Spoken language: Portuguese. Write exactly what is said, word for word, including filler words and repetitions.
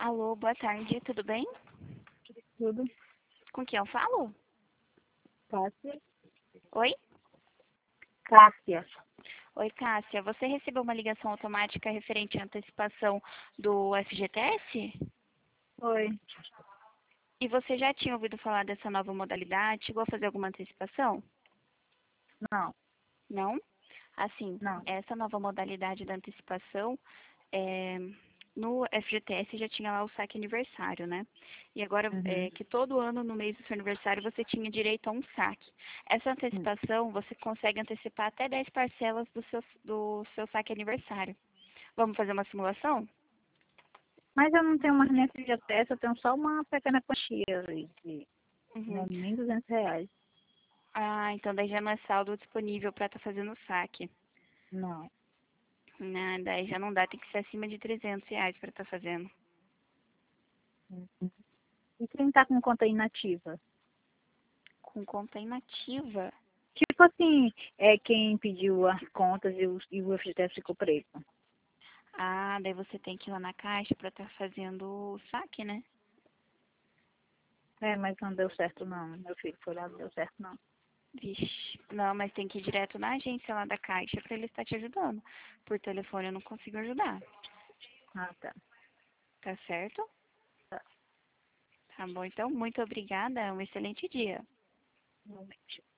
Alô, boa tarde, tudo bem? Tudo. Com quem eu falo? Cássia. Oi? Cássia. Oi, Cássia. Você recebeu uma ligação automática referente à antecipação do F G T S? Oi. E você já tinha ouvido falar dessa nova modalidade? Chegou a fazer alguma antecipação? Não, Não? Assim, não. essa nova modalidade da antecipação, é, no F G T S já tinha lá o saque aniversário, né? E agora, Uhum. é, que todo ano, no mês do seu aniversário, você tinha direito a um saque. Essa Hum. antecipação, você consegue antecipar até dez parcelas do seu, do seu saque aniversário. Vamos fazer uma simulação? Mas eu não tenho mais nem F G T S, eu tenho só uma pequena quantia aí, de Uhum. né, mil e duzentos reais. Ah, então daí já não é saldo disponível para estar fazendo o saque. Não. Né? Daí já não dá, tem que ser acima de trezentos reais para estar fazendo. Uhum. E quem tá com conta inativa? Com conta inativa. Tipo assim, é quem pediu as contas e o, e o F G T S ficou preso. Ah, daí você tem que ir lá na caixa para estar fazendo o saque, né? É, mas não deu certo não. Meu filho foi lá, não deu certo não. Vixe, não, mas tem que ir direto na agência lá da Caixa para ele estar te ajudando. Por telefone eu não consigo ajudar, Ah, tá. tá certo? Tá. Tá bom, então, muito obrigada, um excelente dia. Realmente.